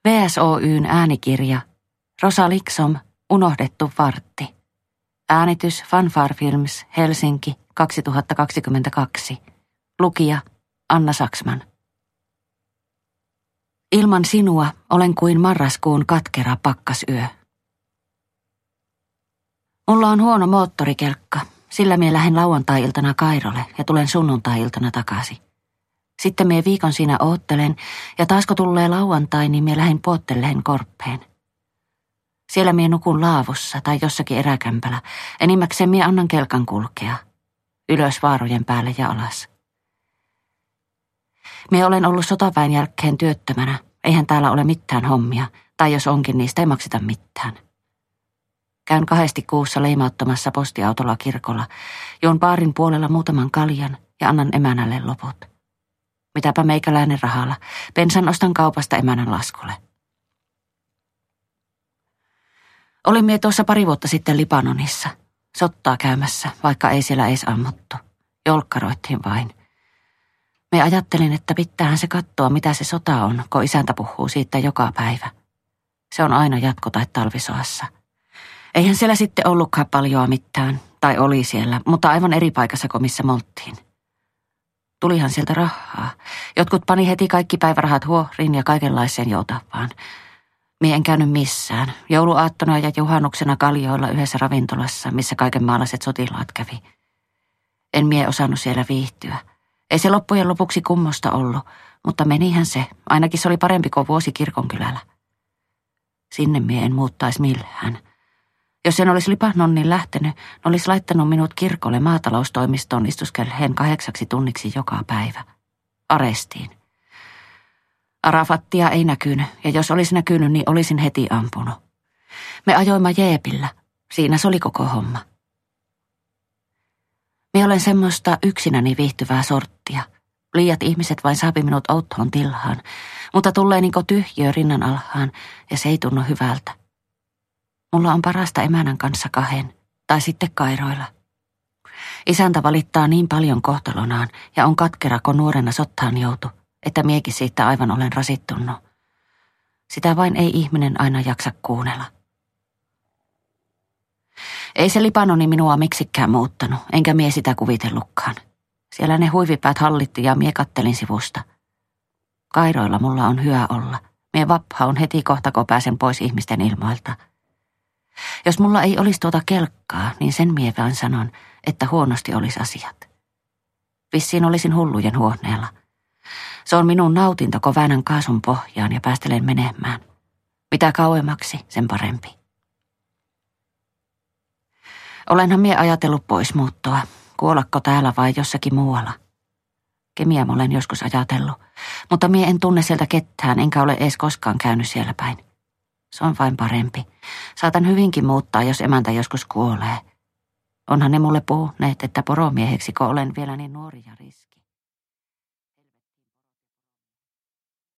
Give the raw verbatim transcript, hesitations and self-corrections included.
V S Oy:n äänikirja Rosa Liksom, Unohdettu vartti. Äänitys Fanfare Films, Helsinki, kaksituhattakaksikymmentäkaksi. Lukija Anna Saksman. Ilman sinua olen kuin marraskuun katkera pakkasyö. Mulla on huono moottorikelkka, sillä mie lähden lauantai-iltana Kairolle ja tulen sunnuntai-iltana takaisin. Sitten mie viikon siinä oottelen ja taas kun tulee lauantai, niin mie lähden Puottelehen Korppeen. Siellä mie nukun laavussa tai jossakin eräkämpälä, enimmäkseen mie annan kelkan kulkea. Ylös vaarojen päälle ja alas. Mie olen ollut sotaväen jälkeen työttömänä, eihän täällä ole mitään hommia, tai jos onkin, niistä ei makseta mitään. Käyn kahdesti kuussa leimauttamassa postiautolla kirkolla, juon baarin puolella muutaman kaljan ja annan emänälle loput. Mitäpä meikäläinen rahalla, bensan ostan kaupasta emänän laskulle. Olin mie tuossa pari vuotta sitten Libanonissa, sottaa käymässä, vaikka ei siellä edes ammuttu. Jolkkaroittiin vain. Me ajattelin, että pitäähän se katsoa, mitä se sota on, kun isäntä puhuu siitä joka päivä. Se on aina jatko tai talvisoassa. Eihän siellä sitten ollutkaan paljoa mitään, tai oli siellä, mutta aivan eri paikassa kuin missä me oltiin. Tulihan sieltä rahaa. Jotkut pani heti kaikki päivärahat huohriin ja kaikenlaiseen joutavaan. Mie en käynyt missään. Jouluaattona ja juhannuksena Kaljoilla yhdessä ravintolassa, missä kaikenmaalaiset sotilaat kävi. En mie osannut siellä viihtyä. Ei se loppujen lopuksi kummosta ollut, mutta menihän se. Ainakin se oli parempi kuin vuosi kirkonkylällä. Sinne mie en muuttaisi millään. Jos en olisi Libanoniin lähtenyt, olisi laittanut minut kirkolle maataloustoimistoon istuskelleen kahdeksaksi tunniksi joka päivä. Arestiin. Arafattia ei näkynyt, ja jos olisi näkynyt, niin olisin heti ampunut. Me ajoimme jeepillä. Siinä se oli koko homma. Minä olen semmoista yksinäni viihtyvää sorttia. Liiat ihmiset vain saapi minut outtoon tilhaan, mutta tulee niinku tyhjiö rinnan alhaan, ja se ei tunnu hyvältä. Mulla on parasta emänän kanssa kahden, tai sitten Kairoilla. Isäntä valittaa niin paljon kohtalonaan, ja on katkera, kun nuorena sottaan joutu, että miekin siitä aivan olen rasittunut. Sitä vain ei ihminen aina jaksa kuunnella. Ei se Libanoni minua miksikään muuttanut, enkä mie sitä kuvitellutkaan. Siellä ne huivipäät hallitti ja mie kattelin sivusta. Kairoilla mulla on hyvä olla. Mie vaphaun heti kohta, kun pääsen pois ihmisten ilmoilta. Jos mulla ei olisi tuota kelkkaa, niin sen mie vaan sanon, että huonosti olisi asiat. Vissiin olisin hullujen huoneella. Se on minun nautinto, kun väännän kaasun pohjaan ja päästelen menemään. Mitä kauemmaksi, sen parempi. Olenhan mie ajatellut poismuuttoa, kuolakko täällä vai jossakin muualla. Kemiä mä olen joskus ajatellut, mutta mie en tunne sieltä ketään, enkä ole edes koskaan käynyt siellä päin. Se on vain parempi. Saatan hyvinkin muuttaa, jos emäntä joskus kuolee. Onhan ne mulle puhuneet, että poromieheksi, kun olen vielä niin nuori ja riski.